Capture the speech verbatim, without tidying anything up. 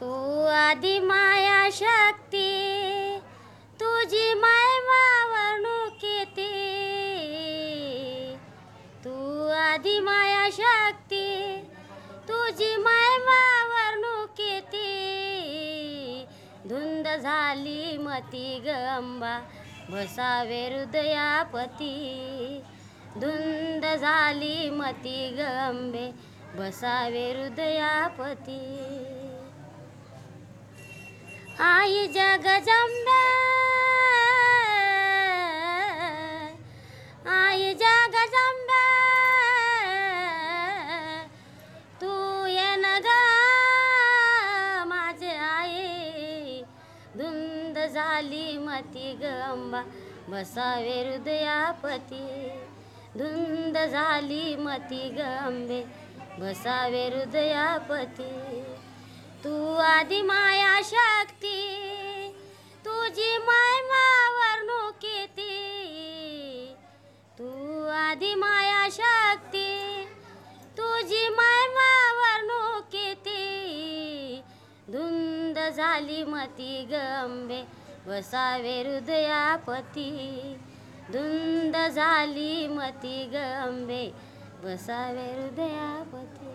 तू आदि माया शक्ती तुझी महिमा वर्णू किती. तू आदि माया शक्ती तुझी महिमा वर्णू किती. धुंद झाली मती गंबा बसावे हृदयापती. धुंद झाली मती गंबे बसावे हृदयापती. आई जगदंबे आई जगदंबे तू येन ग माझे आई. धुंद झाली मती गंबा बसावे हृदयापती. धुंद झाली मती गंबे बसावे हृदयापती. तू आदि माया शक्ती तुझी महिमा वर्णू किती. तू आदि माया शक्ती तुझी महिमा वर्णू किती. धुंद झाली मती गंबे बसावे हृदयापती. धुंद झाली मती गंबे बसावे हृदयापती.